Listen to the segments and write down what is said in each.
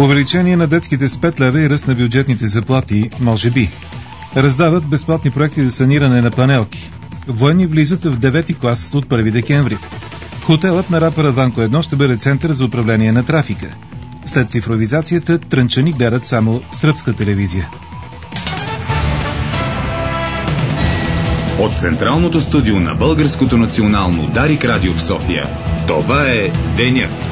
Увеличение на детските с 5 лева и ръст на бюджетните заплати, може би. Раздават безплатни проекти за саниране на панелки. Военни влизат в 9-ти клас от 1 декември. Хотелът на рапъра Ванко 1 ще бъде център за управление на трафика. След цифровизацията, трънчани гледат само сръбска телевизия. От централното студио на Българското национално Дарик Радио в София, това е Денят.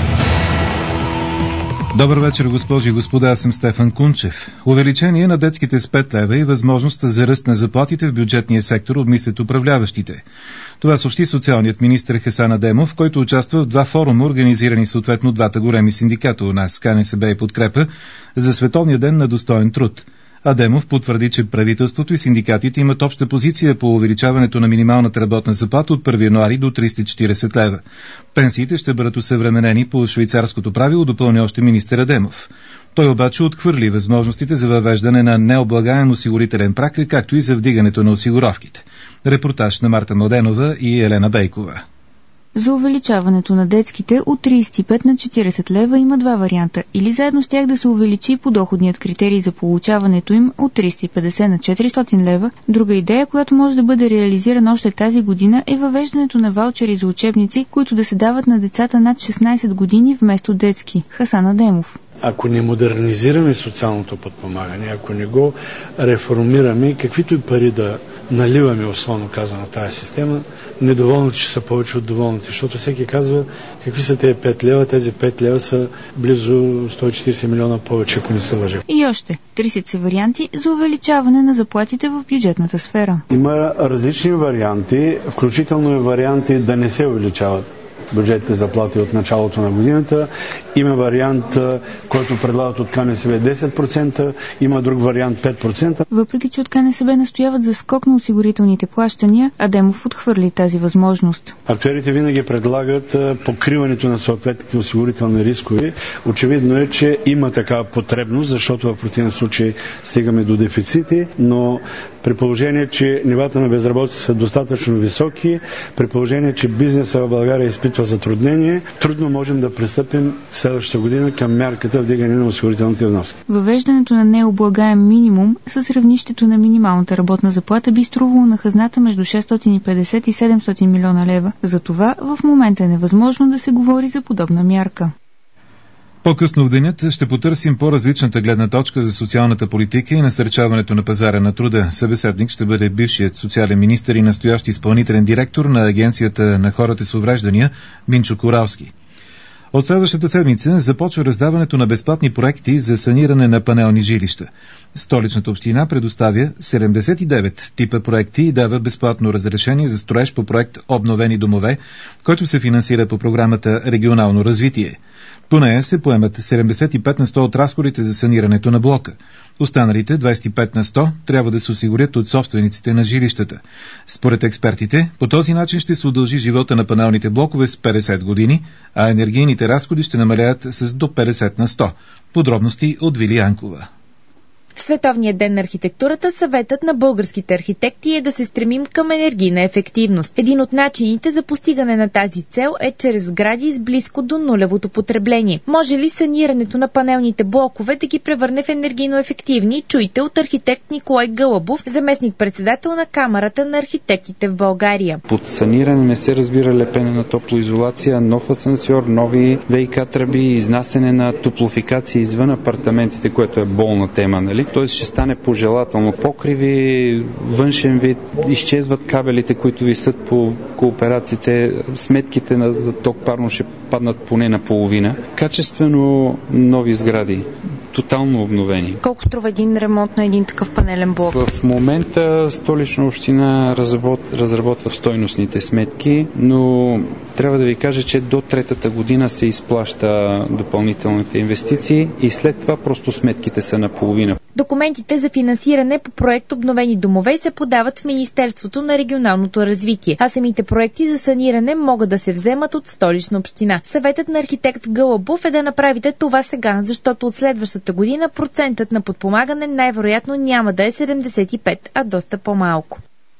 Добър вечер, госпожи и господа, аз съм Стефан Кунчев. Увеличение на детските с 5 лева и възможността за ръст на заплатите в бюджетния сектор обмислят управляващите. Това съобщи социалният министър Хасан Адемов, който участва в 2 форума, организирани съответно двата големи синдиката у нас, КНСБ и Подкрепа, за Световния ден на достоен труд. Адемов потвърди, че правителството и синдикатите имат обща позиция по увеличаването на минималната работна заплата от 1 януари до 340 лева. Пенсиите ще бъдат усъвременени по швейцарското правило, допълни още министър Адемов. Той обаче отхвърли възможностите за въвеждане на необлагаем осигурителен праг, както и за вдигането на осигуровките. Репортаж на Марта Младенова и Елена Бейкова. За увеличаването на детските от 35 на 40 лева има 2 варианта. Или заедно с тях да се увеличи подоходният критерий за получаването им от 350 на 400 лева. Друга идея, която може да бъде реализирана още тази година, е въвеждането на ваучери за учебници, които да се дават на децата над 16 години вместо детски. Хасан Адемов. Ако не модернизираме социалното подпомагане, ако не го реформираме, каквито и пари да наливаме, условно казано, тази система, недоволните ще са повече от доволните, защото всеки казва какви са тези 5 лева, тези 5 лева са близо 140 милиона повече, ако не се лъжа. И още 30 са варианти за увеличаване на заплатите в бюджетната сфера. Има различни варианти, включително и варианти да не се увеличават бюджетните заплати от началото на годината. Има вариант, който предлагат от КНСБ 10%, има друг вариант 5%. Въпреки че от КНСБ настояват за скок на осигурителните плащания, Адемов отхвърли тази възможност. Актюерите винаги предлагат покриването на съответните осигурителни рискови. Очевидно е, че има такава потребност, защото в противен случай стигаме до дефицити, но при положение, че нивата на безработица са достатъчно високи, при положение, че бизнесът в България изпитва затруднение, трудно можем да пристъпим следващата година към мярката вдигане на осигурителните вноски. Въвеждането на необлагаем минимум с равнището на минималната работна заплата би струвало на хазната между 650 и 700 милиона лева. Затова в момента е невъзможно да се говори за подобна мярка. По-късно в денят ще потърсим по-различната гледна точка за социалната политика и насърчаването на пазара на труда. Събеседник ще бъде бившият социален министър и настоящ изпълнителен директор на Агенцията на хората с увреждания Минчо Коралски. От следващата седмица започва раздаването на безплатни проекти за саниране на панелни жилища. Столичната община предоставя 79 типа проекти и дава безплатно разрешение за строеж по проект «Обновени домове», който се финансира по програмата «Регионално развитие». По нея се поемат 75 на 100 от разходите за санирането на блока. Останалите 25 на 100 трябва да се осигурят от собствениците на жилищата. Според експертите, по този начин ще се удължи живота на панелните блокове с 50 години, а енергийните разходи ще намалеят с до 50 на 100. Подробности от Вили Янкова. В Световния ден на архитектурата съветът на българските архитекти е да се стремим към енергийна ефективност. Един от начините за постигане на тази цел е чрез сгради с близко до нулевото потребление. Може ли санирането на панелните блокове да ги превърне в енергийно ефективни? Чуйте от архитект Николай Гълъбов, заместник-председател на Камарата на архитектите в България. Под саниране не се разбира лепене на топлоизолация, нов асансьор, нови ВиК тръби, изнасяне на топлофикация извън апартаментите, което е болна тема, нали? Т.е. ще стане пожелателно. Покриви, външен вид, изчезват кабелите, които висят по кооперациите, сметките за ток парно ще паднат поне на половина. Качествено нови сгради, тотално обновени. Колко струва един ремонт на един такъв панелен блок? В момента Столична община разработва стойностните сметки, но трябва да ви кажа, че до 3-та година се изплаща допълнителните инвестиции и след това просто сметките са наполовина. Документите за финансиране по проект «Обновени домове» се подават в Министерството на регионалното развитие, а самите проекти за саниране могат да се вземат от Столична община. Съветът на архитект Гълъбов е да направите това сега, защото от следващата година процентът на подпомагане най-вероятно няма да е 75, а доста по-малко.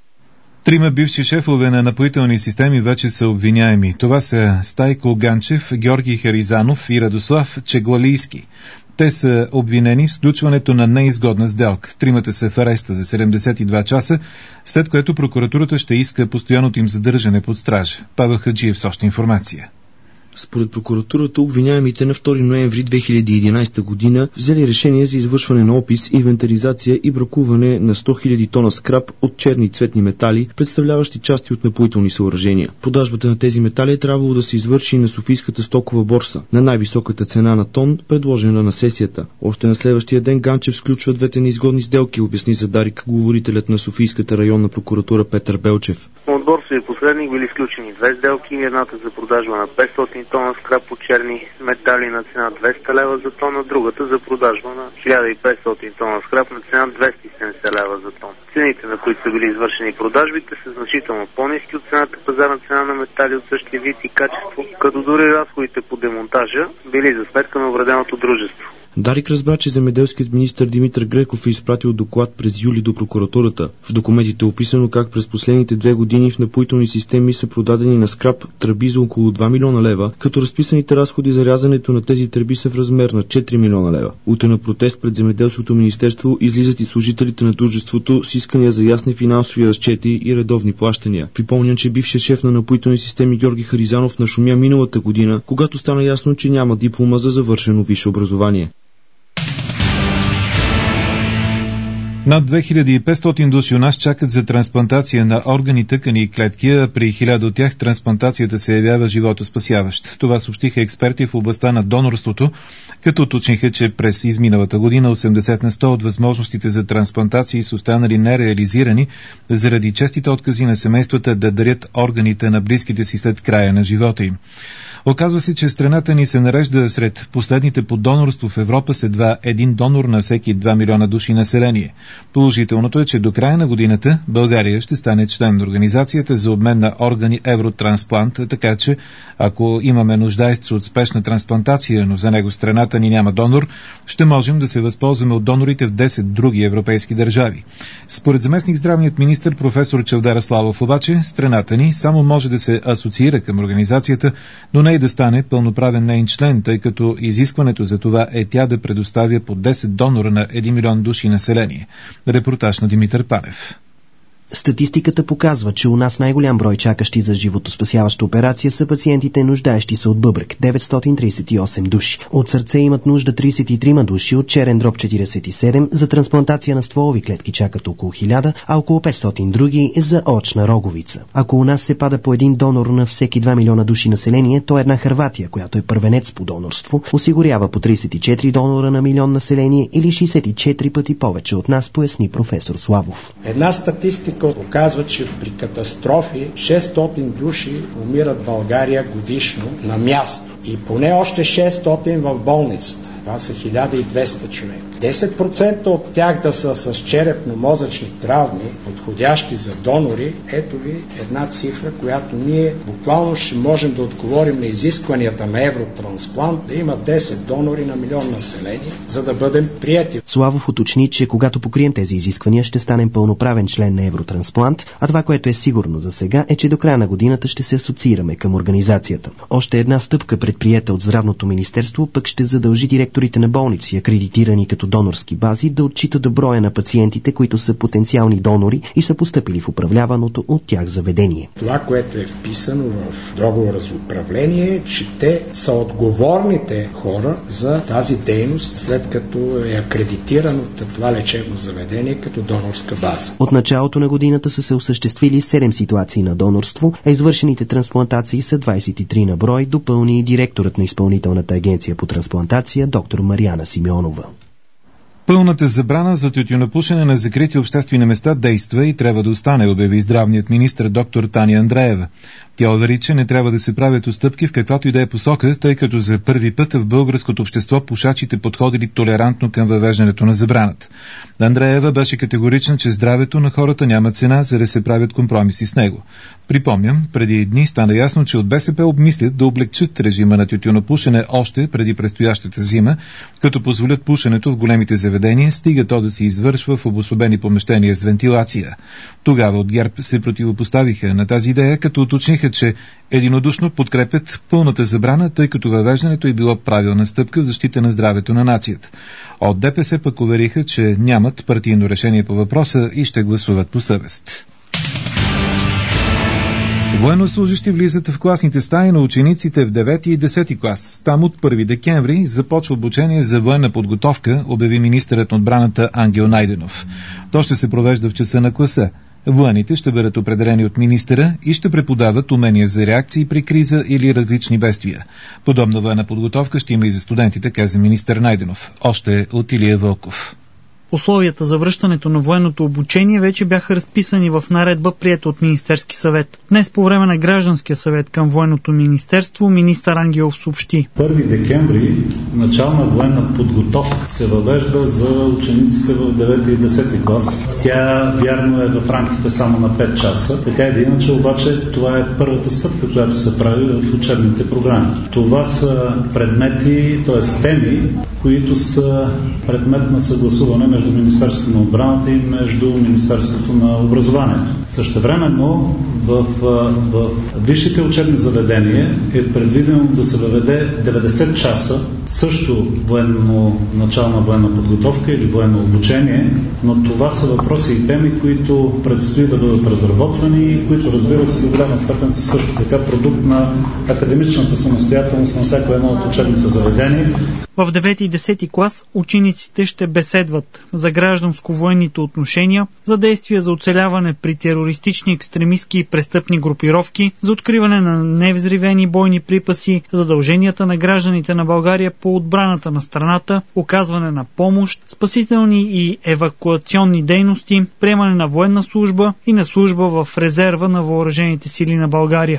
3 бивши шефове на напоителни системи вече са обвиняеми. Това са Стайко Ганчев, Георги Харизанов и Радослав Чеглалийски. Те са обвинени в сключването на неизгодна сделка. Тримата са в ареста за 72 часа, след което прокуратурата ще иска постоянното им задържане под стража. Павел Хаджиев с още информация. Според прокуратурата, обвиняемите на 2 ноември 2011 година взели решение за извършване на опис, инвентаризация и бракуване на 100 000 тона скрап от черни цветни метали, представляващи части от напоителни съоръжения. Продажбата на тези метали е трябвало да се извърши на Софийската стокова борса на най-високата цена на тон, предложена на сесията. Още на следващия ден Ганчев сключва двете неизгодни сделки, обясни за Дарик говорителят на Софийската районна прокуратура Петър Белчев. От борсовия посредник били сключени две сделки, едната за продажба на 500 тона скрап от черни метали на цена 200 лева за тон, а другата за продажба на 1500 тона скрап на цена 270 лева за тон. Цените, на които са били извършени продажбите, са значително по-ниски от цената пазарна цена на метали от същия вид и качество, като дори разходите по демонтажа били за сметка на увреденото дружество. Дарик разбра, че земеделският министър Димитър Греков е изпратил доклад през юли до прокуратурата. В документите е описано как през последните 2 години в напоителни системи са продадени на скрап тръби за около 2 милиона лева, като разписаните разходи за рязането на тези тръби са в размер на 4 милиона лева. Утре на протест пред земеделското министерство излизат и служителите на дружеството с искания за ясни финансови разчети и редовни плащания. Припомням, че бившият шеф на напоителни системи Георги Харизанов нашумя миналата година, когато стана ясно, че няма диплома за завършено висше образование. Над 2500 души у нас чакат за трансплантация на органи, тъкани и клетки, а при 1000 от тях трансплантацията се явява животоспасяващ. Това съобщиха експерти в областта на донорството, като уточниха, че през изминалата година 80% от възможностите за трансплантации са останали нереализирани заради честите откази на семействата да дарят органите на близките си след края на живота им. Оказва се, че страната ни се нарежда сред последните по донорство в Европа с едва един донор на всеки 2 милиона души население. Положителното е, че до края на годината България ще стане член на Организацията за обмен на органи Евротрансплант, така че ако имаме нуждаещ се от спешна трансплантация, но за него страната ни няма донор, ще можем да се възползваме от донорите в 10 други европейски държави. Според заместник здравният министър професор Чавдар Славов обаче, страната ни само може да се асоциира към организацията, но не и да стане пълноправен неин член, тъй като изискването за това е тя да предоставя по 10 донора на 1 милион души население. Репортаж на Димитър Панев. Статистиката показва, че у нас най-голям брой чакащи за животоспасяваща операция са пациентите, нуждаещи се от бъбрек – 938 души. От сърце имат нужда 33 души, от черен дроб 47, за трансплантация на стволови клетки чакат около 1000, а около 500 други за очна роговица. Ако у нас се пада по един донор на всеки 2 милиона души население, то една Хърватия, която е първенец по донорство, осигурява по 34 донора на милион население или 64 пъти повече от нас, поясни професор Славов. Една статистика показва, че при катастрофи 600 души умират в България годишно на място и поне още 600 в болницата. Това са 1200 човека. 10% от тях да са с черепно-мозъчни травми, подходящи за донори. Ето ви една цифра, която ние буквално ще можем да отговорим на изискванията на Евротрансплант, да има 10 донори на милион население, за да бъдем приети. Славов уточни, че когато покрием тези изисквания, ще станем пълноправен член на Евротрансплант, а това, което е сигурно за сега, е, че до края на годината ще се асоциираме към организацията. Още една стъпка, предприета от Здравното министерство, пък ще задължи директорите на болници, акредитирани като донорски бази, да отчитат броя на пациентите, които са потенциални донори и са постъпили в управляваното от тях заведение. Това, което е вписано в договора за управление, е, че те са отговорните хора за тази дейност, след като е акредитирано това лечебно заведение като донорска база. От началото на годината са се осъществили 7 ситуации на донорство, а извършените трансплантации са 23 на брой, допълни и директорът на Изпълнителната агенция по трансплантация доктор Мариана Симеонова. Пълната забрана за тютюнопушене на закрити обществени места действа и трябва да остане, обяви здравният министър доктор Таня Андреева. Тя увери, че не трябва да се правят отстъпки в каквато и да е посока, тъй като за първи път в българското общество пушачите подходили толерантно към въвеждането на забраната. Андреева беше категорична, че здравето на хората няма цена, за да се правят компромиси с него. Припомням, преди дни стана ясно, че от БСП обмислят да облегчат режима на тютюнопушене още преди предстоящата зима, като позволят пушенето в големите заведения заведение, стига то да се извършва в обособени помещения с вентилация. Тогава от ГЕРБ се противопоставиха на тази идея, като уточниха, че единодушно подкрепят пълната забрана, тъй като въвеждането е било правилна стъпка в защита на здравето на нацията. От ДПС пък увериха, че нямат партийно решение по въпроса и ще гласуват по съвест. Военнослужещи влизат в класните стаи на учениците в 9 и 10 клас. Там от 1 декември започва обучение за военна подготовка, обяви министърът на отбраната Ангел Найденов. То ще се провежда в часа на класа. Военните ще бъдат определени от министъра и ще преподават умения за реакции при криза или различни бедствия. Подобна военна подготовка ще има и за студентите, каза министър Найденов. Още от Илия Вълков. Условията за връщането на военното обучение вече бяха разписани в наредба, приета от Министерски съвет. Днес по време на гражданския съвет към военното министерство министър Ангелов съобщи. 1 декември начална военна подготовка се въвежда за учениците в 9 и 10 клас. Тя вярно е в рамките само на 5 часа. Така или иначе обаче това е първата стъпка, която се прави в учебните програми. Това са предмети, т.е. теми, които са предмет на съгласуване между Министерството на отбраната и между Министерството на образованието. Същевременно в висшите учебни заведения е предвидено да се въведе 90 часа също начална военна подготовка или военно обучение, но това са въпроси и теми, които предстои да бъдат разработвани и които, разбира се, до голяма степен са също така продукт на академичната самостоятелност на всяко едно от учебните заведения. В 9 и 10 клас учениците ще беседват за гражданско-военните отношения, за действия за оцеляване при терористични, екстремистки и престъпни групировки, за откриване на невзривени бойни припаси, задълженията на гражданите на България по отбраната на страната, оказване на помощ, спасителни и евакуационни дейности, приемане на военна служба и на служба в резерва на въоръжените сили на България.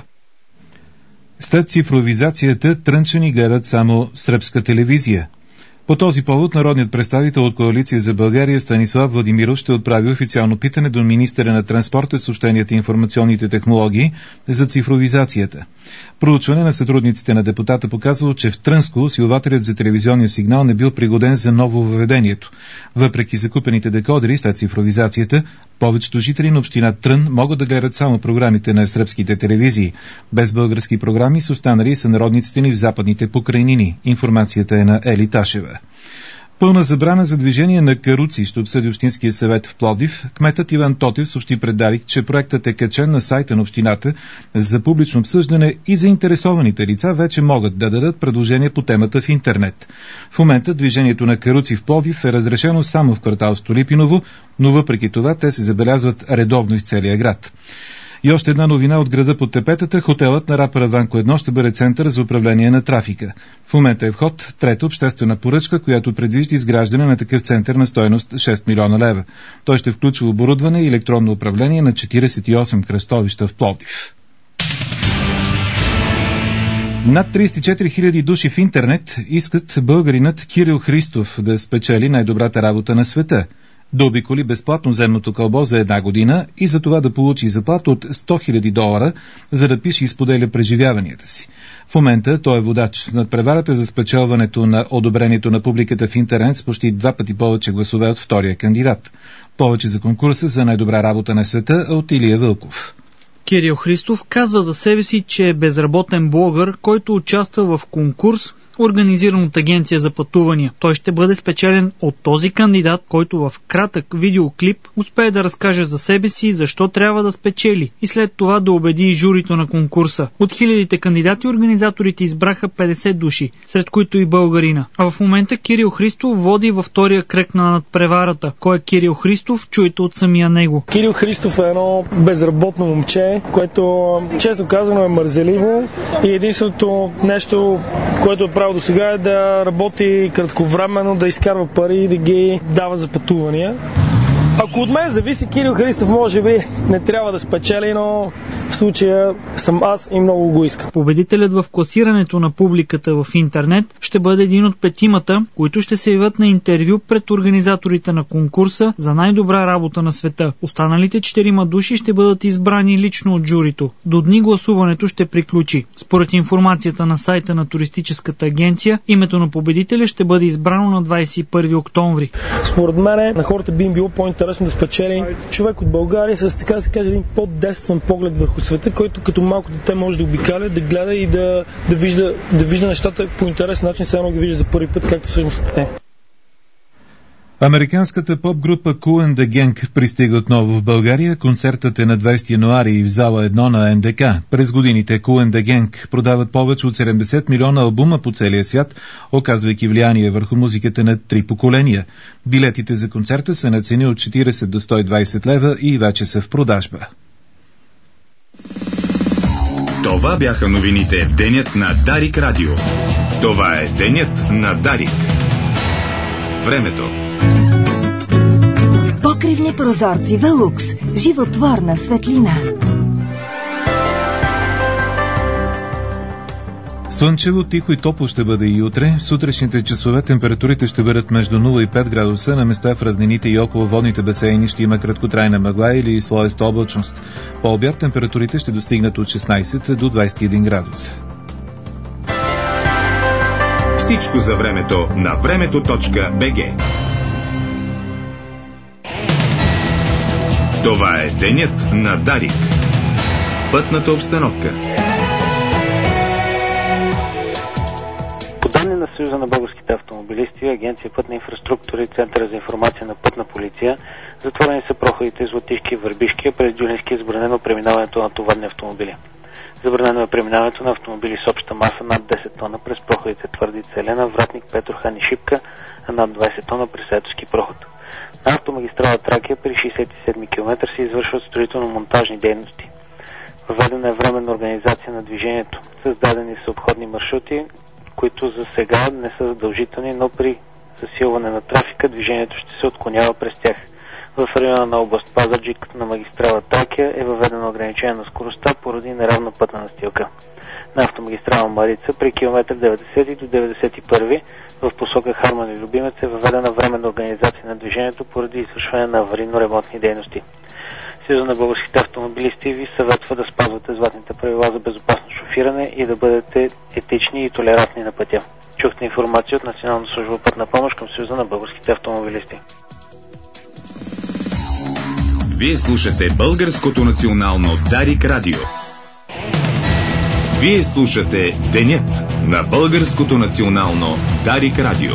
След цифровизацията трънчани гледат само сръбска телевизия. По този повод народният представител от Коалиция за България Станислав Владимиров ще отправи официално питане до министъра на транспорта, съобщенията и информационните технологии за цифровизацията. Проучване на сътрудниците на депутата показало, че в Трънско усилвателят за телевизионния сигнал не бил пригоден за ново въведението. Въпреки закупените декодери след цифровизацията, повечето жители на община Трън могат да гледат само програмите на сръбските телевизии. Без български програми са останали сънародниците ни в западните покрайнини. Информацията е на Ели Ташева. Пълна забрана за движение на каруци ще обсъди Общинския съвет в Пловдив. Кметът Иван Тотев съобщи пред Дарик, че проектът е качен на сайта на общината за публично обсъждане и заинтересованите лица вече могат да дадат предложения по темата в интернет. В момента движението на каруци в Пловдив е разрешено само в квартал Столипиново, но въпреки това те се забелязват редовно из целия град. И още една новина от града под тепетата. Хотелът на рапъра Ванко 1 ще бъде център за управление на трафика. В момента е в ход трета обществена поръчка, която предвижда изграждане на такъв център на стойност 6 милиона лева. Той ще включва оборудване и електронно управление на 48 кръстовища в Пловдив. Над 34 000 души в интернет искат българинът Кирил Христов да спечели най-добрата работа на света. Да обиколи безплатно земното кълбо за една година и за това да получи заплата от $100 000, за да пише и споделя преживяванията си. В момента той е водач над преварата за спечелването на одобрението на публиката в интернет с почти 2 пъти повече гласове от втория кандидат. Повече за конкурса за най-добра работа на света от Илия Вълков. Кирил Христов казва за себе си, че е безработен блогър, който участва в конкурс, организиран от агенция за пътувания. Той ще бъде спечелен от този кандидат, който в кратък видеоклип успее да разкаже за себе си защо трябва да спечели и след това да убеди и журито на конкурса. От хилядите кандидати организаторите избраха 50 души, сред които и българина. А в момента Кирил Христов води във втория кръг на надпреварата. Кой е Кирил Христов? Чуйте от самия него. Кирил Христов е едно безработно момче, което честно казано е мързеливо и единственото нещо, което е правил до сега е да работи кратковременно, да изкарва пари и да ги дава за пътувания. Ако от мен зависи, Кирил Христов може би не трябва да спечели, но в случая съм аз и много го искам. Победителят в класирането на публиката в интернет ще бъде един от 5-мата, които ще се явят на интервю пред организаторите на конкурса за най-добра работа на света. Останалите 4 души ще бъдат избрани лично от журито. До дни гласуването ще приключи. Според информацията на сайта на туристическата агенция, името на победителя ще бъде избрано на 21 октомври. Според мен на хората би им било по-интересно да спечели човек от България с, така да се каже, един по-детствен поглед върху света, който като малко дете може да обикаля, да гледа и да вижда нещата по интересен начин, все едно ги вижда за първи път, както всъщност е. Американската поп-група Kool and the Gang пристига отново в България. Концертът е на 20 януари в зала 1 на НДК. През годините Kool and the Gang продават повече от 70 милиона албума по целия свят, оказвайки влияние върху музиката на 3 поколения. Билетите за концерта са на цени от 40 до 120 лева и вече са в продажба. Това бяха новините в денят на Дарик Радио. Това е денят на Дарик. Времето. Покривни прозорци Велукс. Животворна светлина. Слънчево, тихо и топло ще бъде и утре. В сутрешните часове температурите ще бъдат между 0 и 5 градуса. На места в равнините и около водните басейни ще има краткотрайна мъгла или слоеста облачност. По обяд температурите ще достигнат от 16 до 21 градуса. Всичко за времето на времето.bg. Това е денят на Дарик. Пътната обстановка. По данни на Съюза на българските автомобилисти, Агенция Пътна инфраструктура и Центъра за информация на Пътна полиция, затворени са проходите Златишки и Върбишки, а през Дюлински е забранено преминаването на товарни автомобили. Забранено е преминаването на автомобили с обща маса над 10 тона през проходите Твърдица, Елена, Вратник, Петрохан и Шипка, а над 20 тона през Сайтовски проход. На автомагистрала Тракия при 67 км се извършват строително-монтажни дейности. Въведена е временна организация на движението. Създадени са обходни маршрути, които за сега не са задължителни, но при засилване на трафика движението ще се отклонява през тях. В района на област Пазарджик на магистрала Тракия е въведено ограничение на скоростта поради неравна пътна настилка. На автомагистрала Марица при километър 90 до 91 в посока Харман и Любимец е въведена временна организация на движението поради извършване на аварийно-ремонтни дейности. Съюза на българските автомобилисти ви съветва да спазвате златните правила за безопасно шофиране и да бъдете етични и толерантни на пътя. Чухте информация от Национална служба пътна помощ към Съюза на българските автомобилисти. Вие слушате Българското национално Дарик Радио. Вие слушате денят на Българското национално Дарик Радио.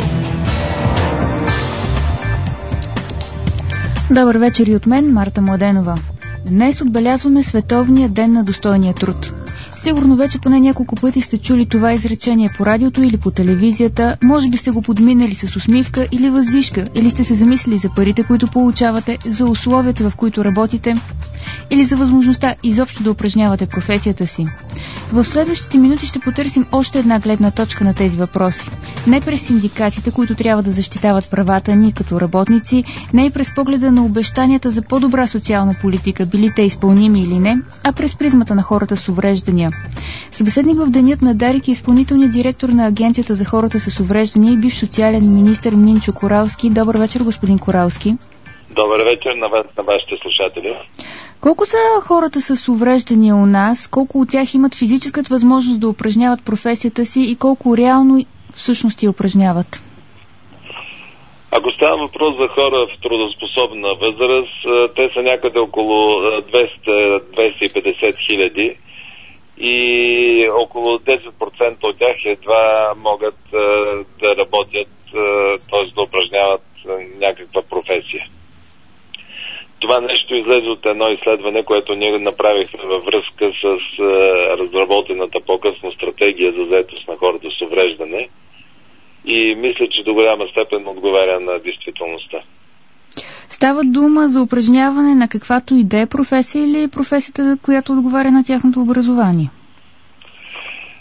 Добър вечер и от мен, Марта Младенова. Днес отбелязваме Световния ден на достойния труд. Сигурно вече поне няколко пъти сте чули това изречение по радиото или по телевизията, може би сте го подминали с усмивка или въздишка, или сте се замислили за парите, които получавате, за условията, в които работите, или за възможността изобщо да упражнявате професията си. В следващите минути ще потърсим още една гледна точка на тези въпроси. Не през синдикатите, които трябва да защитават правата ни като работници, не и през погледа на обещанията за по-добра социална политика, били те изпълними или не, а през призмата на хората с увреждания. Събеседник в денят на Дарик е изпълнителният директор на Агенцията за хората с увреждания и бивш социален министър Минчо Коралски. Добър вечер, господин Коралски. Добър вечер на вашите слушатели. Колко са хората с увреждания у нас? Колко от тях имат физическата възможност да упражняват професията си и колко реално всъщност я упражняват? Ако става въпрос за хора в трудоспособна възраст, те са някъде около 200-250 хиляди и около 10% от тях едва могат да работят, т.е. да упражняват някаква професия. Това нещо излезе от едно изследване, което ние направихме във връзка с разработената по-късно стратегия за заетост на хората с увреждане и мисля, че до голяма степен отговаря на действителността. Става дума за упражняване на каквато и да е професия или професията, която отговаря на тяхното образование?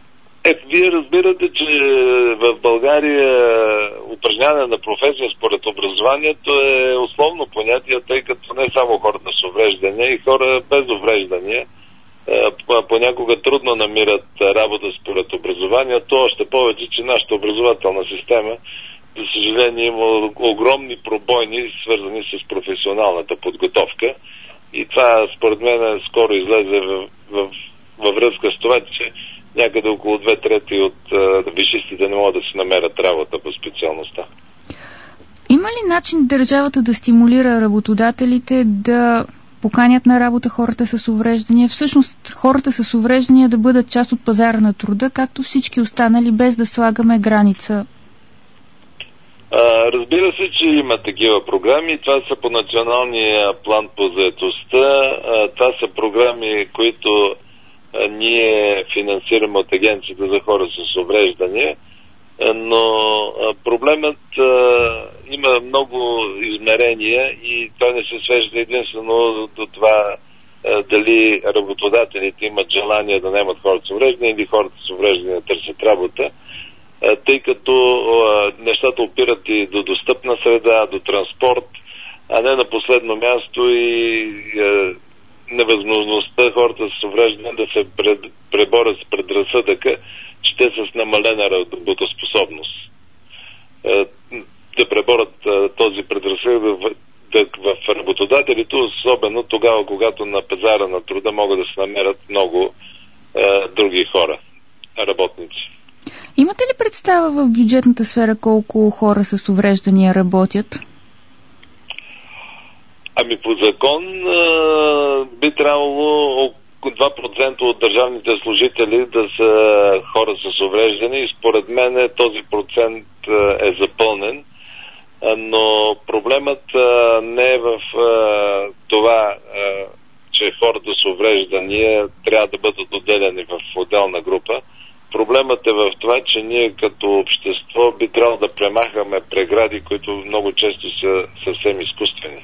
Вие разбирате, че в България упражняване на професия според образованието е условно понятие, тъй като не само хората с увреждания, и хора без увреждания понякога трудно намират работа според образованието, още повече, че нашата образователна система, за съжаление, има огромни пробойни, свързани с професионалната подготовка. И това, според мен, скоро излезе във връзка с това, че някъде около 2/3 от висшистите не могат да си намерят работа по специалността. Има ли начин държавата да стимулира работодателите да поканят на работа хората с увреждания? Всъщност, хората с увреждания да бъдат част от пазара на труда, както всички останали, без да слагаме граница? Разбира се, че има такива програми. Това са по националния план по заетостта. Това са програми, които ние финансираме от Агенцията за хора с увреждания. Но проблемът има много измерения и той не се свежда единствено до това дали работодателите имат желание да наемат хората с увреждания или хората с увреждания търсят работа, тъй като нещата опират и до достъпна среда, до транспорт, а не на последно място и невъзможността хората с увреждания да се преборят с предразсъдъка, че те са с намалена работоспособност. Да преборят този предразсъдък в работодателите, особено тогава, когато на пазара на труда могат да се намерят много други хора, работници. Имате ли представа в бюджетната сфера колко хора с увреждания работят? Ами по закон би трябвало 2% от държавните служители да са хора с увреждане и според мен този процент е запълнен, но проблемът не е в това, че хората с увреждания трябва да бъдат отделени в отделна група. Проблемът е в това, че ние като общество би трябвало да премахаме прегради, които много често са съвсем изкуствени.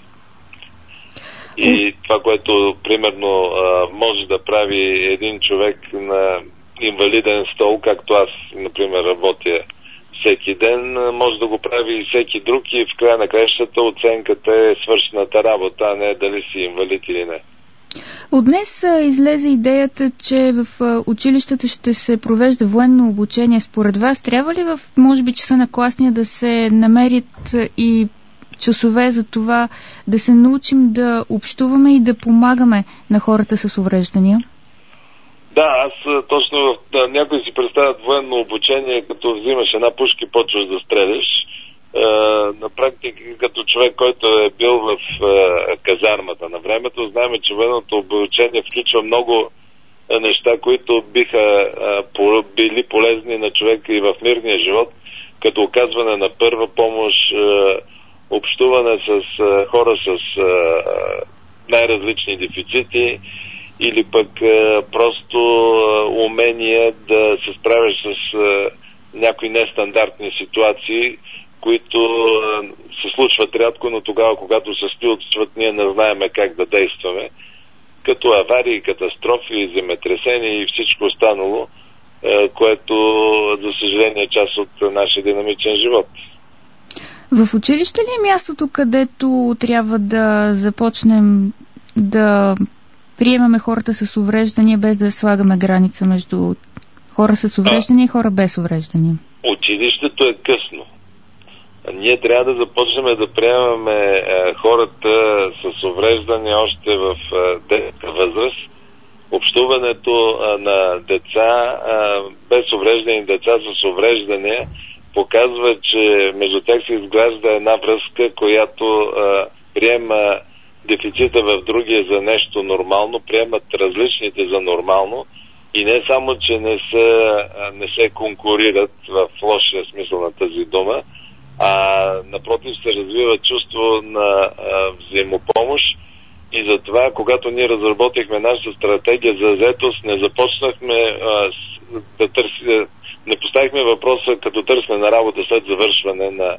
И това, което примерно може да прави един човек на инвалиден стол, както аз, например, работя всеки ден, може да го прави и всеки друг и в края на краищата оценката е свършената работа, а не дали си инвалид или не. От днес излезе идеята, че в училищата ще се провежда военно обучение. Според вас трябва ли в, може би, часа на класния да се намерят и часове за това да се научим да общуваме и да помагаме на хората с увреждания? Да, аз точно някои си представят военно обучение, като взимаш една пушка и почваш да стреляш. На практика, като човек, който е бил в казармата на времето, знаем, че военното обучение включва много неща, които биха били полезни на човека и в мирния живот, като оказване на първа помощ, общуване с хора с най-различни дефицити или пък просто умение да се справиш с някои нестандартни ситуации, които се случват рядко, но тогава, когато се случват, ние не знаеме как да действаме, като аварии, катастрофи, земетресения и всичко останало, което, за съжаление, е част от нашия динамичен живот. В училище ли е мястото, където трябва да започнем да приемаме хората с увреждания, без да слагаме граница между хора с увреждания и хора без увреждания? Училището е късно. Ние трябва да започнем да приемаме хората с увреждания още в детска възраст. Общуването на деца без увреждани и деца с увреждания показва, че между тях се изгражда една връзка, която приема дефицита в другия за нещо нормално, приемат различните за нормално и не само, че не се конкурират в лошия смисъл на тази дума, а напротив се развива чувство на взаимопомощ и затова, когато ние разработихме нашата стратегия за заетост, не започнахме да търсим, не поставихме въпроса като търсене на работа след завършване на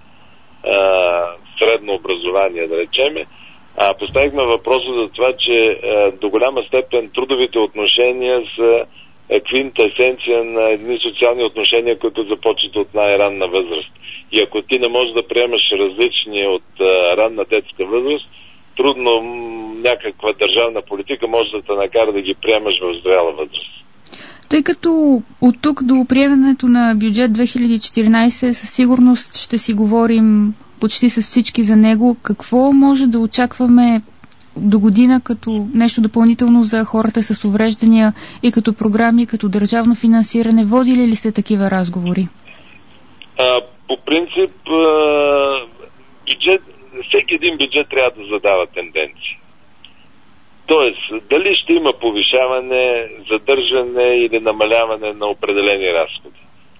средно образование, да речеме, а поставихме въпроса за това, че до голяма степен трудовите отношения са квинтесенция на едни социални отношения, които започват от най-ранна възраст. И ако ти не можеш да приемаш различни от ранна детска възраст, трудно някаква държавна политика може да те накара да ги приемаш в зряла възраст. Тъй като от тук до приемането на бюджет 2014 със сигурност ще си говорим почти с всички за него, какво може да очакваме до година като нещо допълнително за хората с увреждания и като програми, като държавно финансиране? Водили ли сте такива разговори? По принцип, всеки един бюджет трябва да задава тенденции. Тоест, дали ще има повишаване, задържане или намаляване на определени разходи.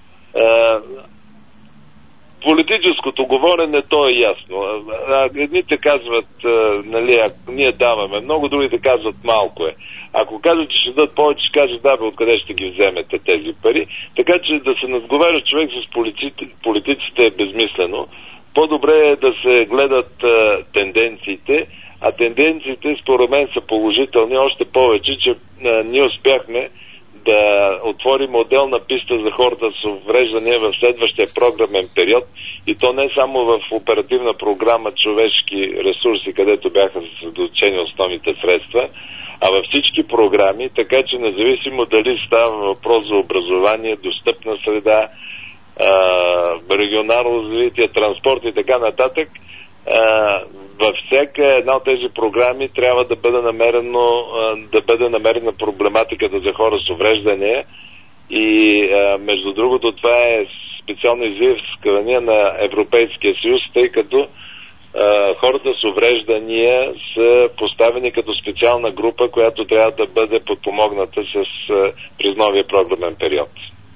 Политическото говорене, то е ясно. Едните казват, нали, ние даваме много, другите казват малко е. Ако кажат, че ще дадат повече, ще кажат, да бе, откъде ще ги вземете тези пари. Така че да се разговаря човек с политиците е безмислено. По-добре е да се гледат тенденциите, а тенденциите според мен са положителни, още повече, че ние успяхме да отворим отделна писта за хората с увреждания в следващия програмен период, и то не само в оперативна програма човешки ресурси, където бяха съсредоточени основните средства, а във всички програми, така че независимо дали става въпрос за образование, достъпна среда, регионално развитие, транспорт и така нататък, във всяка една от тези програми трябва да бъде намерена проблематиката за хора с увреждания и между другото това е специално изискване на Европейския съюз, тъй като хората с увреждания са поставени като специална група, която трябва да бъде подпомогната през новия програмен период.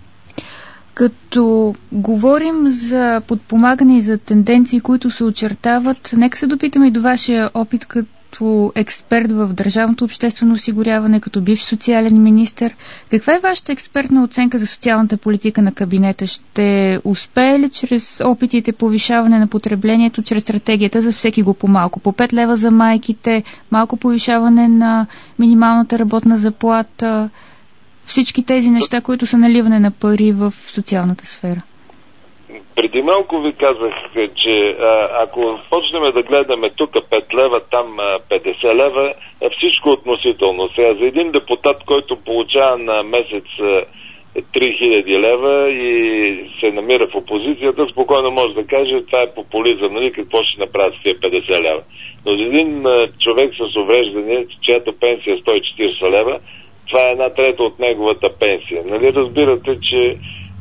Като говорим за подпомагане и за тенденции, които се очертават, нека се допитаме и до вашия опит като експерт в държавното обществено осигуряване, като бивш социален министър. Каква е вашата експертна оценка за социалната политика на кабинета? Ще успее ли чрез опитите повишаване на потреблението, чрез стратегията за всеки го по-малко? По 5 лева за майките, малко повишаване на минималната работна заплата, всички тези неща, които са наливане на пари в социалната сфера? Преди малко ви казах, че ако почнем да гледаме тук 5 лева, там 50 лева, всичко относително. Сега за един депутат, който получава на месец 3000 лева и се намира в опозицията, спокойно може да каже, това е популизъм, нали, какво ще направят с тия 50 лева. Но за един човек с увреждане, чиято пенсия е 140 лева, това е 1/3 от неговата пенсия. Нали, разбирате, че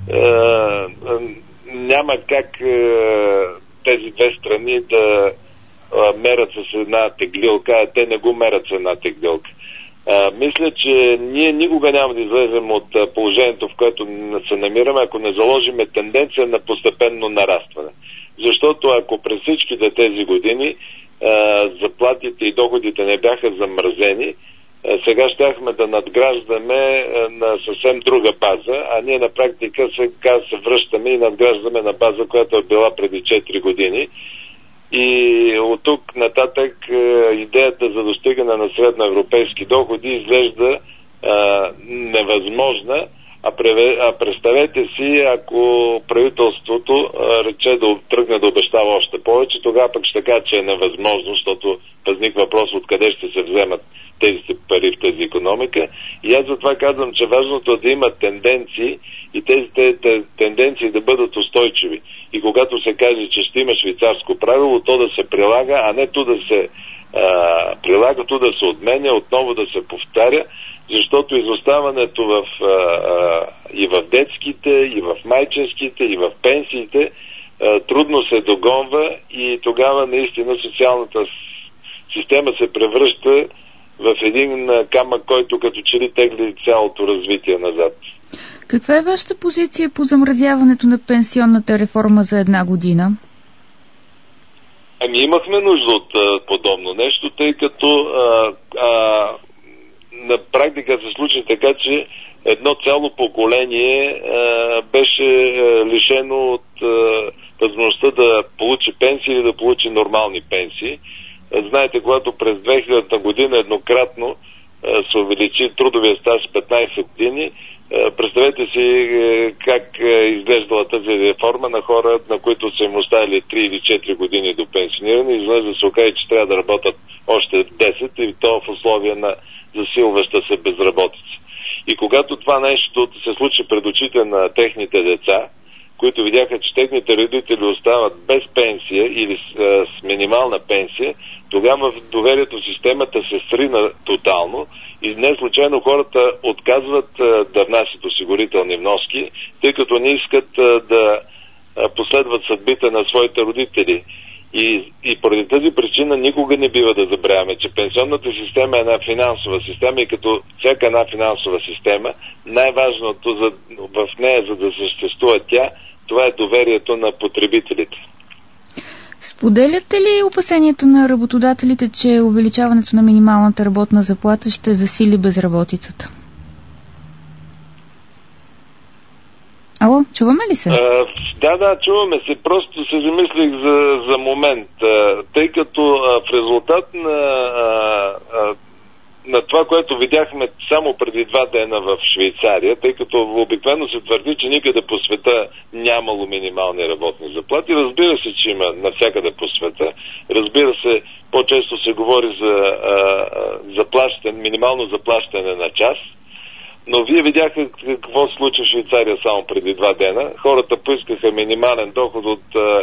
няма как тези две страни да мерят с една теглилка, а те не го мерят с една теглилка. Мисля, че ние никога няма да излезем от положението, в което се намираме, ако не заложиме тенденция на постепенно нарастване. Защото ако през всичките тези години заплатите и доходите не бяха замразени, сега щяхме да надграждаме на съвсем друга база, а ние на практика сега се връщаме и надграждаме на база, която е била преди 4 години. И от тук нататък идеята за достигане на средноевропейски доходи изглежда невъзможна, а представете си, ако правителството рече да тръгне да обещава още повече, тогава пък ще кажа, че е невъзможно, защото възниква въпрос откъде ще се вземат тези пари в тази икономика. И аз затова казвам, че важното е да има тенденции и тези тенденции да бъдат устойчиви. И когато се каже, че ще има швейцарско правило, то да се прилага, а не то да се прилага, то да се отменя, отново да се повтаря, защото изоставането и в детските, и в майчинските, и в пенсиите трудно се догонва и тогава наистина социалната система се превръща в един камък, който като че ли тегли цялото развитие назад. Каква е вашата позиция по замразяването на пенсионната реформа за 1 година? Имахме нужда от подобно нещо, тъй като на практика се случи така, че едно цяло поколение беше лишено от възможността да получи пенсии или да получи нормални пенсии. Знаете, когато през 2000 година еднократно се увеличи трудовия стаж с 15 години, Представете си как изглеждала тази реформа на хора, на които са им оставили 3 или 4 години до пенсиониране, и изведнъж да се окаже, че трябва да работят още 10, и то в условия на засилваща се безработица. И когато това нещо се случи пред очите на техните деца, които видяха, че техните родители остават без пенсия или с минимална пенсия, тогава доверието в системата се срина тотално и не случайно хората отказват да внасят осигурителни вноски, тъй като не искат да последват съдбите на своите родители. И поради тази причина никога не бива да забравяме, че пенсионната система е една финансова система и като всяка една финансова система, най-важното в нея, за да съществува тя, това е доверието на потребителите. Споделяте ли опасението на работодателите, че увеличаването на минималната работна заплата ще засили безработицата? Ало, чуваме ли се? Да, чуваме се. Просто се замислих за момент. Тъй като в резултат на това, което видяхме само преди 2 дена в Швейцария, тъй като обикновено се твърди, че никъде по света нямало минимални работни заплати. Разбира се, че има навсякъде по света. Разбира се, по-често се говори за минимално заплащане на час. Но вие видяха какво се случи в Швейцария само преди 2 дена. Хората поискаха минимален доход от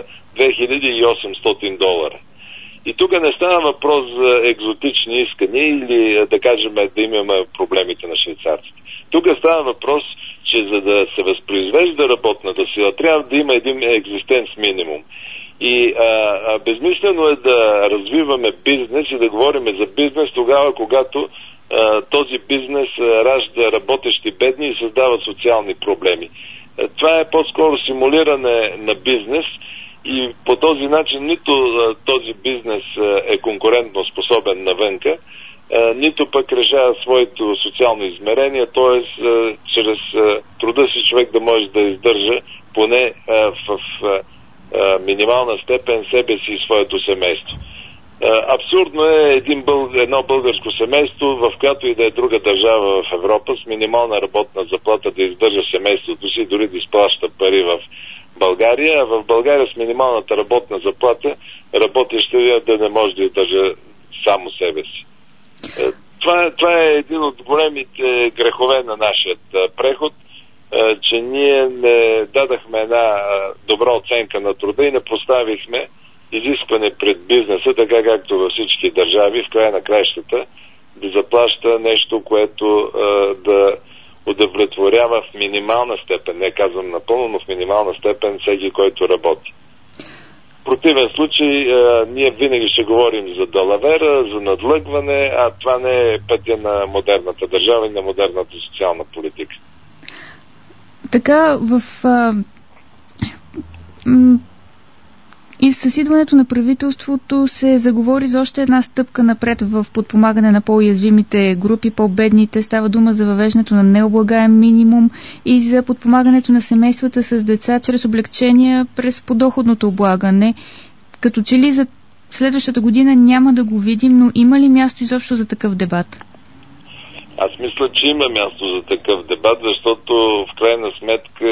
$2800. И тук не става въпрос за екзотични искания или да кажем да имаме проблемите на швейцарците. Тук става въпрос, че за да се възпроизвежда работната сила, трябва да има един екзистенц минимум. И безмислено е да развиваме бизнес и да говорим за бизнес тогава, когато този бизнес ражда работещи бедни и създава социални проблеми. Това е по-скоро симулиране на бизнес и по този начин нито този бизнес е конкурентно способен навънка, нито пък решава своето социално измерение, т.е. чрез труда си човек да може да издържа поне в минимална степен себе си и своето семейство. Абсурдно е едно българско семейство, в която и да е друга държава в Европа, с минимална работна заплата да издържа семейството си, дори да изплаща пари в България, а в България с минималната работна заплата работещия да не може да издържа само себе си. Това е един от големите грехове на нашия преход, че ние не дадахме една добра оценка на труда и не поставихме изискване пред бизнеса, така както във всички държави, в края на краищата, да заплаща нещо, което да удовлетворява в минимална степен, не казвам напълно, но в минимална степен всеки, който работи. В противен случай ние винаги ще говорим за далавера, за надлъгване, а това не е пътя на модерната държава и на модерната социална политика. Така, и с идването на правителството се заговори за още една стъпка напред в подпомагане на по-уязвимите групи, по-бедните. Става дума за въвеждането на необлагаем минимум и за подпомагането на семействата с деца чрез облегчения през подоходното облагане. Като че ли за следващата година няма да го видим, но има ли място изобщо за такъв дебат? Аз мисля, че има място за такъв дебат, защото в крайна сметка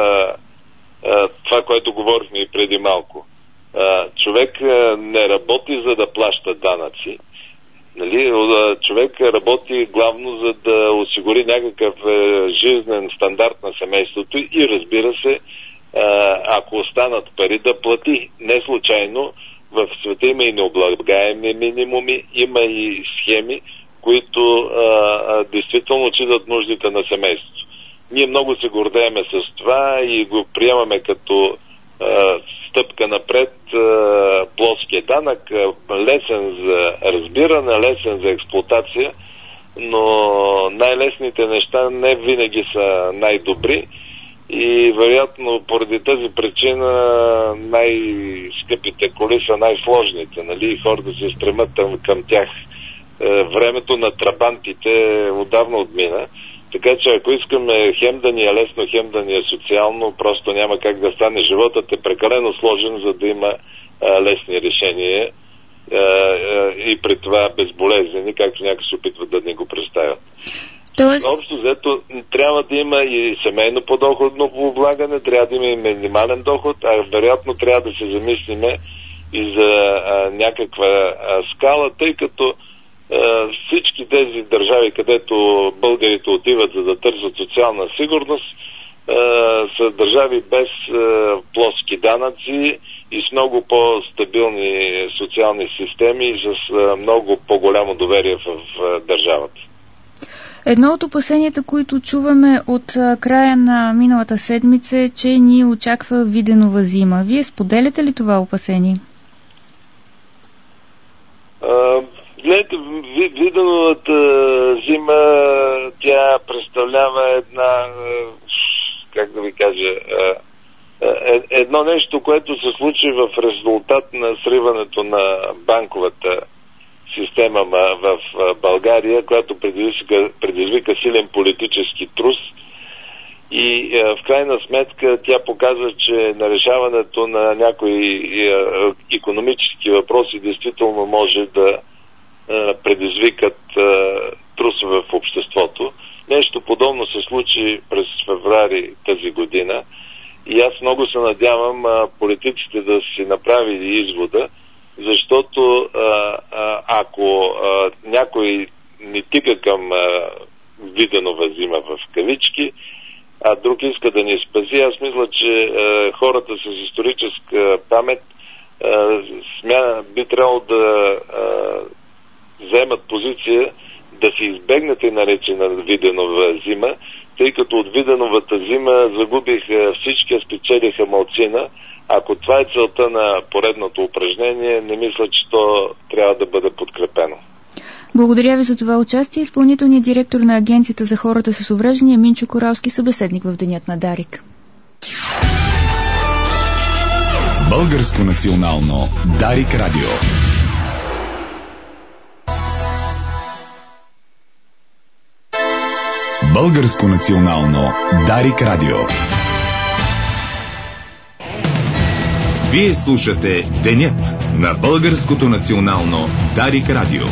това, което говорихме и преди малко. Човек не работи за да плаща данъци. Нали? Човек работи главно за да осигури някакъв жизнен стандарт на семейството и разбира се, ако останат пари, да плати. Не случайно в света има и необлагаеми минимуми, има и схеми, които действително отчитат нуждите на семейството. Ние много се гордееме с това и го приемаме като стъпка напред, плоския данък, лесен за разбиране, лесен за експлоатация, но най-лесните неща не винаги са най-добри и вероятно поради тази причина най-скъпите коли са най-сложните, нали? Хората се стремат към тях. Времето на трабантите отдавна отмина. Така че ако искаме хем да ни е лесно, хем да ни е социално, просто няма как да стане. Животът е прекалено сложен, за да има лесни решения и при това безболезнени, както някои се опитват да ни го представят. Тоест... Общо взето трябва да има и семейно подоходно облагане, трябва да има и минимален доход, а вероятно трябва да се замислиме и за някаква скала, тъй като всички тези държави, където българите отиват за да търсят социална сигурност, са държави без плоски данъци и с много по-стабилни социални системи и с много по-голямо доверие в държавата. Едно от опасенията, които чуваме от края на миналата седмица е, че ни очаква Виденова зима. Вие споделяте ли това опасение? Гледайте, Виденовата зима, тя представлява една, как да ви кажа, едно нещо, което се случи в резултат на сриването на банковата система в България, която предизвика силен политически трус. И в крайна сметка тя показва, че на решаването на някои икономически въпроси действително може да предизвикат трусове в обществото. Нещо подобно се случи през февруари тази година и аз много се надявам политиците да си направили извода, защото ако някой ни тика към Виденова зима в кавички, а друг иска да ни спаси, аз мисля, че хората с историческа памет би трябвало да вземат позиция да се избегнат и наречена Виденова зима, тъй като от Виденовата зима загубиха всички, спечелиха малцина. Ако това е целта на поредното упражнение, не мисля, че то трябва да бъде подкрепено. Благодаря ви за това участие. Изпълнителният директор на Агенцията за хората с увреждания Минчо Коралски, събеседник в Денят на Дарик. Българско национално Дарик Радио. Българско национално Дарик Радио. Вие слушате Денят на Българското национално Дарик Радио.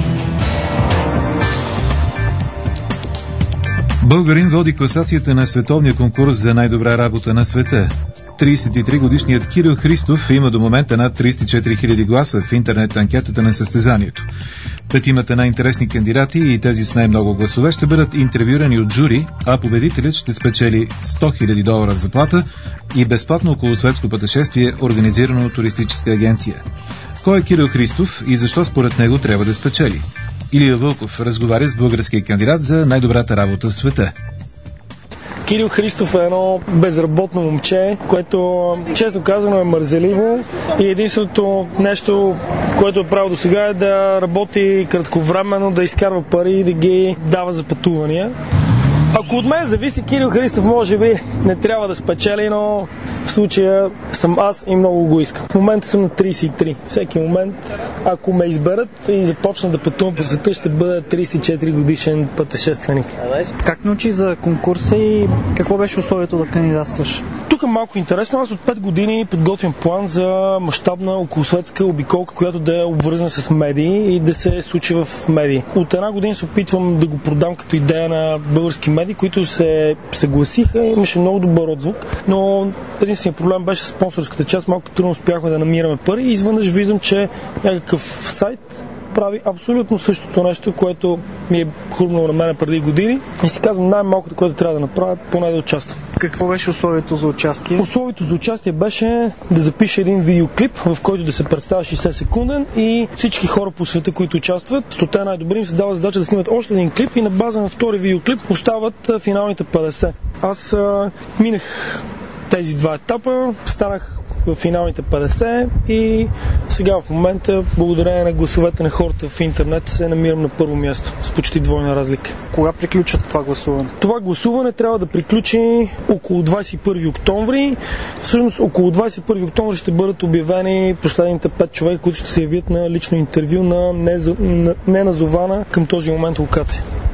Българин води класацията на световния конкурс за най-добра работа на света. 33-годишният Кирил Христов има до момента над 34 000 гласа в интернет анкетата на състезанието. Петимата най-интересни кандидати и тези с най-много гласове ще бъдат интервюирани от жури, а победителят ще спечели $100 000 заплата и безплатно околосветско пътешествие, организирано от туристическа агенция. Кой е Кирил Христов и защо според него трябва да спечели? Илия Вълков разговаря с българския кандидат за най-добрата работа в света. Кирил Христов е едно безработно момче, което честно казано е мързеливо и единственото нещо, което е правил до сега е да работи кратковременно, да изкарва пари и да ги дава за пътувания. Ако от мен зависи, Кирил Христов може би не трябва да спечели, но в случая съм аз и много го искам. В момента съм на 33. Всеки момент, ако ме изберат и започна да пътувам по света, ще бъда 34 годишен пътешественик. Как научи за конкурса и какво беше условието да кандидатстваш? Тук е малко интересно. Аз от 5 години подготвям план за мащабна околосветска обиколка, която да е обвързана с медии и да се случи в медии. От една година се опитвам да го продам като идея на български медии, които се съгласиха, имаше много добър отзвук, но единственият проблем беше спонсорската част, малко трудно успяхме да намираме пари и изведнъж виждам, че някакъв сайт прави абсолютно същото нещо, което ми е хрумнало на мен преди години и си казвам най-малкото, което трябва да направя, поне да участвам. Какво беше условието за участие? Условието за участие беше да запише един видеоклип, в който да се представя 60 секунден и всички хора по света, които участват, 100 най-добри им се дава задача да снимат още един клип и на база на втори видеоклип остават финалните 50. Аз минах тези два етапа, станах в финалните 50 и сега в момента, благодарение на гласовете на хората в интернет, се намирам на първо място с почти двойна разлика. Кога приключва това гласуване? Това гласуване трябва да приключи около 21 октомври. Всъщност около 21 октомври ще бъдат обявени последните 5 човека, които ще се явят на лично интервю на неназована към този момент локация.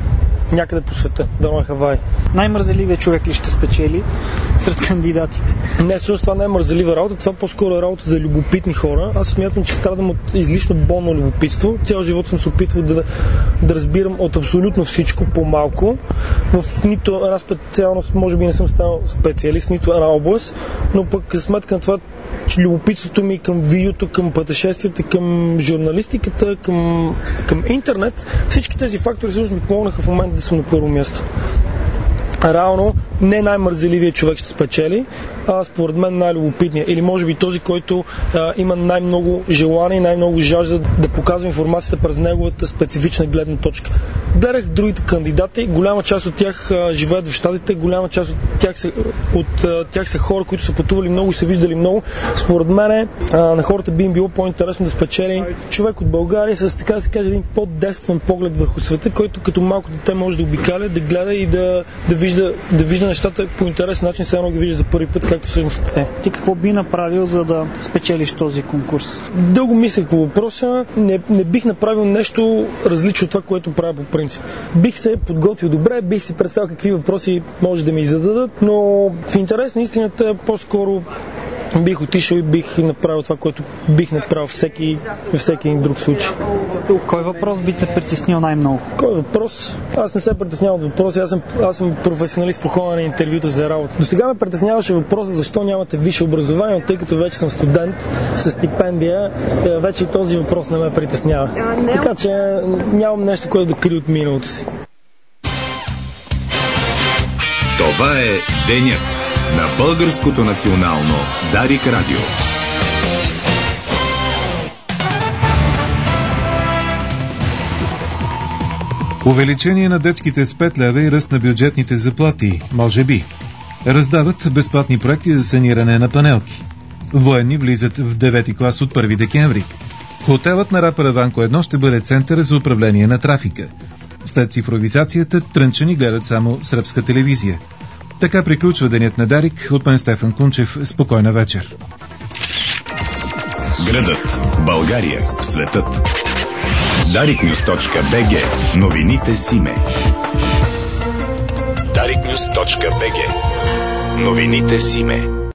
някъде по света, дано е Хавай. Най-мързеливият човек ли ще спечели сред кандидатите? Не, всъщност това не е мързелива работа, това по-скоро е работа за любопитни хора. Аз смятам, че страдам от излишно болно любопитство. Цял живот съм се опитвал да разбирам от абсолютно всичко по-малко. В нито една специалност, може би не съм станал специалист, нито една област, но пък за сметка на това, че любопитството ми към видеото, към пътешествията, към журналистиката, към интернет, всички тези фактори всъщност ми помогнаха в момента да съм на първо място. Реално не най-мързеливият човек ще спечели, а според мен най-любопитният. Или може би този, който има най-много желание и най-много жажда да показва информацията през неговата специфична гледна точка. Гледах другите кандидати, голяма част от тях живеят в щатите, голяма част от тях са хора, които са пътували много и са виждали много. Според мен на хората би им било по-интересно да спечели човек от България с, така да се каже, един по-детствен поглед върху света, който като малко дете може да обикаля, да гледа и да вижда нещата по интересен начин, все едно ги вижда за първи път, както всъщност е. Ти какво би направил, за да спечелиш този конкурс? Дълго мислех по въпроса. Не бих направил нещо различно от това, което правя по принцип. Бих се подготвил добре, бих си представил какви въпроси може да ми зададат, но в интерес на истината по-скоро бих отишъл и бих направил това, което бих направил във всеки един друг случай. Кой въпрос би те притеснил най-много? Кой въпрос? Аз не се притеснявам от въпроси, аз съм професионалист по ходене на интервюта за работа. До сега ме притесняваше въпроса защо нямате висше образование, тъй като вече съм студент с стипендия, вече и този въпрос не ме притеснява. Така че нямам нещо, което да крия от миналото си. Това е денят на Българското национално Дарик Радио. Увеличение на детските с 5 лева и ръст на бюджетните заплати, може би. Раздават безплатни проекти за саниране на панелки. Военни влизат в 9-ти клас от 1 декември. Хотелът на рапъра Ванко 1 ще бъде център за управление на трафика. След цифровизацията трънчани гледат само сръбска телевизия. Така приключва денят на Дарик. От мен Стефан Кунчев. Спокойна вечер. Градът, България, светът. dariknews.bg. Новините с име. dariknews.bg. Новините с име.